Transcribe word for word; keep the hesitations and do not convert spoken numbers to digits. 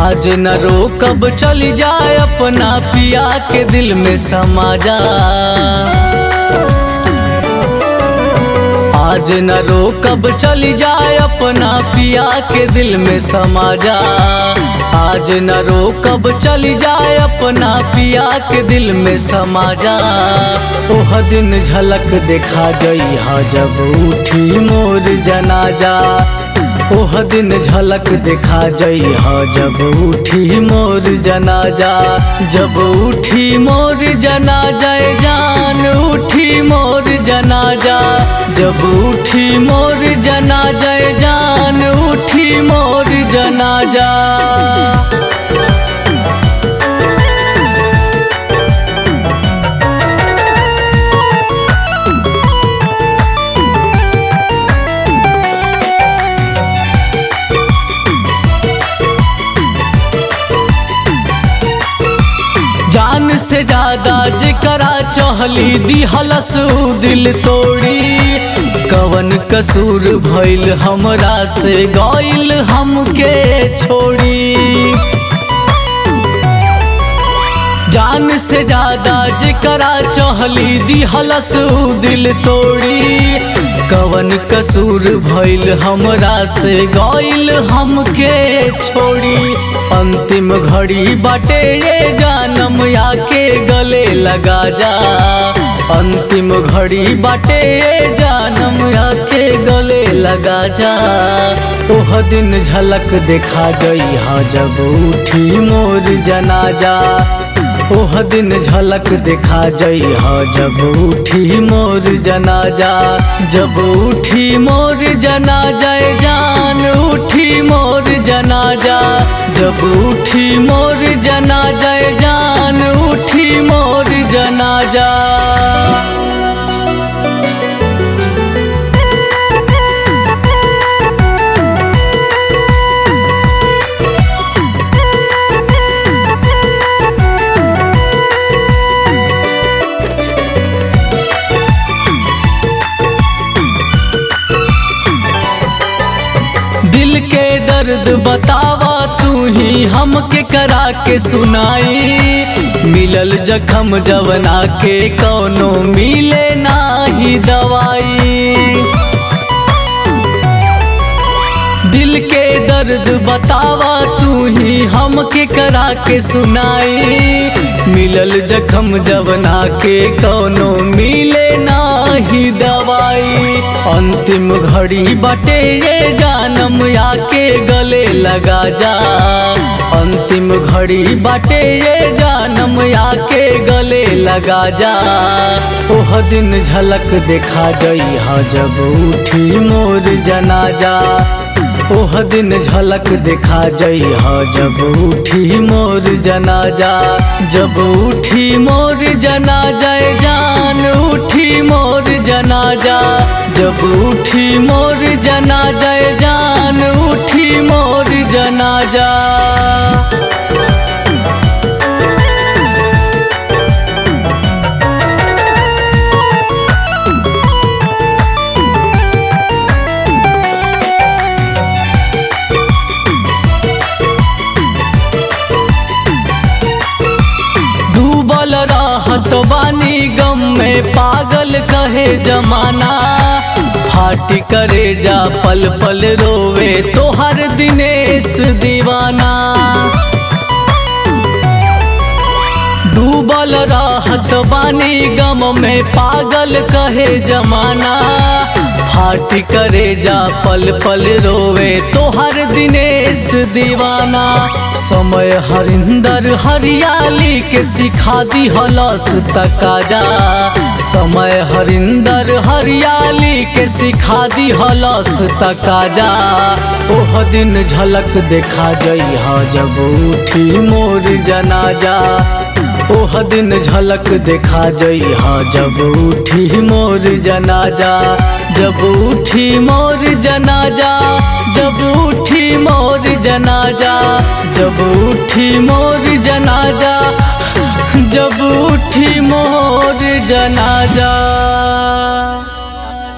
आज न रोकब चली जाए अपना पिया के दिल में समा जा। आज न रोकब चली जाए अपना पिया के दिल में समा जा। आज न रोकब चली जाए अपना पिया के दिल में समा जा। ओह दिन झलक देखा जइहा जब उठी मोर जनाजा। ओह दिन झलक देखा जइहा जब उठी मोर जनाजा। जब उठी मोर जनाजा जान उठी मोर जनाजा। जब उठी मोर जनाजा जान उठी मोर जनाजा। जान से ज्यादा जेकरा चहली दिहलस दिल तोड़ी। कवन कसूर भइल हमरा से गइल हमके छोड़ी। जान से ज्यादा जेकरा चहली दिहलस दिल तोड़ी। कवन कसूर भइल हमरा से गइल हमके छोड़ी। अंतिम घड़ी बाटे ये जानम आके गले लगा जा। अंतिम घड़ी बाटे ये जानम आके गले लगा जा। ओह दिन झलक देखा जइहा जब उठी मोर जनाजा। ओह दिन झलक देखा जइहा जब उठी मोर जनाजा। जब उठी मोर जनाजा जान उठी मोर जनाजा। जब उठी मोर जनाजा जान उठी मोर जनाजा। दिल के दर्द बतावा तू ही हमके करा के सुनाई। मिलल जखम जवना के कौनो मिले नाही दवाई। दिल के दर्द बतावा तू ही हमके करा के सुनाई। मिलल जखम जवना के कौनो मिले नाही दवाई। अंतिम घड़ी बाटे ये जानम आके गले लगा जा। अंतिम घड़ी बाटे ये जानम आके गले लगा जा। ओह दिन झलक देखा जइहा जब उठी मोर जनाजा। ओह दिन झलक देखा जइहा जब उठी मोर जनाजा। जब उठी मोर जनाजा जान उठी मोर जनाजा। जब उठी मोर जनाजा जान उठी मोर जनाजा। डूबल रहत बानी गम में पागल कहे जमाना। फाटी करे जा पल पल रोवे तो हर दिनेश दीवाना। डूबल रहत बानी गम में पागल कहे जमाना। फाटी करे जा पल पल रोवे तो हर दिनेश दीवाना। समय हरिंदर हरियाली के सिखा दी हलस तकाजा। समय हरिंदर हरियाली के सिखा दी हलस तकाजा। ओह दिन झलक देखा जइहा जब उठी मोर जनाजा। ओह दिन झलक देखा जइहा जब उठी मोर जनाजा। जब उठी मोर जनाजा। जब उठी मोर जनाजा। जब उठी मोर जनाजा। जब उठी मोर जनाजा।